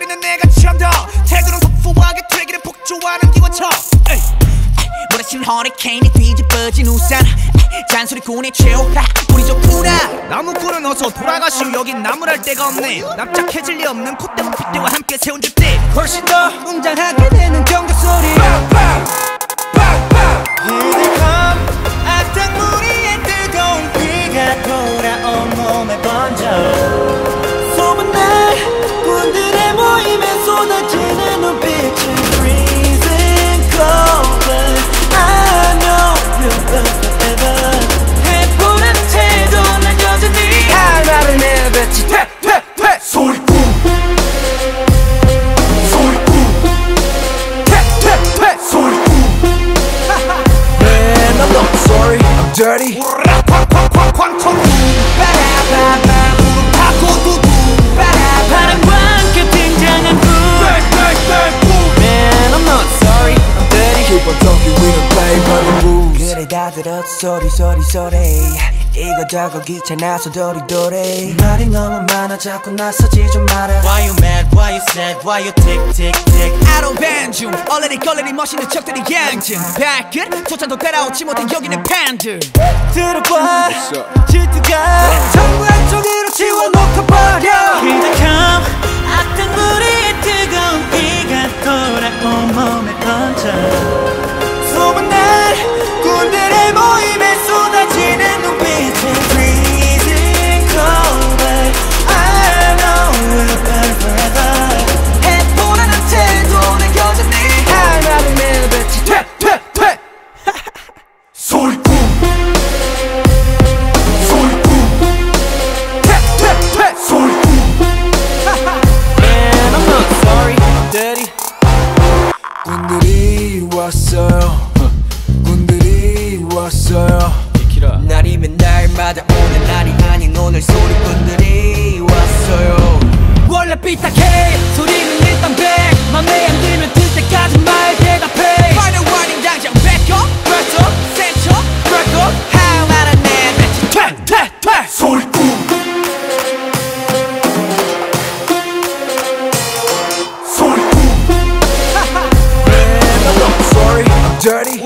기다리는 내가 참 더 태도는 터프하게 되기를 폭주하는 기관총 몰아친 허리케인이 뒤집어진 우산 잔소리꾼의 최후 우리 좋구나 나무꾼은 어서 돌아가시오 여긴 나무랄 데가 없네 납작해질 리 없는 콧대와 핏대와 함께 세운 주택 훨씬 더 웅장하게 되는 경적 소리 Here they come 악당무리의 뜨거운 비가 돌아온 몸에 번져 소문난 군들의 모임에 쏟아지는 눈빛은 freezing cold but I know you'll live forever 해보라는 태도 난 여전히 할 말을 내뱉지 퇴퇴퇴 소리꾼 소리꾼 퇴퇴퇴 소리꾼 Man I'm not sorry I'm dirty 쾅쾅쾅쾅 빠라바바 무릎 닫고 두두 바람과 함께 등장한 불 Man I'm not sorry I'm dirty Keep on talking we don't play by the rules 그래 다 들었어 소리 소리 소리 이거저거 귀찮아서 도리도리 말이 너무 많아 자꾸 나서지 좀 마라 Why you mad, why you sad, why you tick tick tick 아로 밴중 얼레리 걸레리 멋있는 척들이 양증 발끝 조찬도 따라오지 못한 여기는 팬들 들어봐 질투가 전부 한쪽으로 지워놓고 버려 Here they come 악당무리의 뜨거운 비가 돌아온 몸에 번져 소문난 군들의 모임에 쏟아지는 눈빛은 freezing cold but I know we'll burn forever 해보라는 태도는 여전히 할 말을 내뱉지 퇴퇴퇴 소리꾼 소리꾼 퇴퇴퇴 소리꾼 Man I'm not sorry I'm dirty 군들이 왔어요 군들이 왔어요 날이면 날마다 오늘 날이 아닌 오늘 소리꾼들이 왔어요 원래 삐딱해 소리는 일단 백 맘에 안 들면 들 때까지 말 대답해 Final warning 당장 back up press up set up crack up 할 말은 내뱉지 퇴퇴퇴 소리꾼 소리꾼 Man I'm not sorry I'm dirty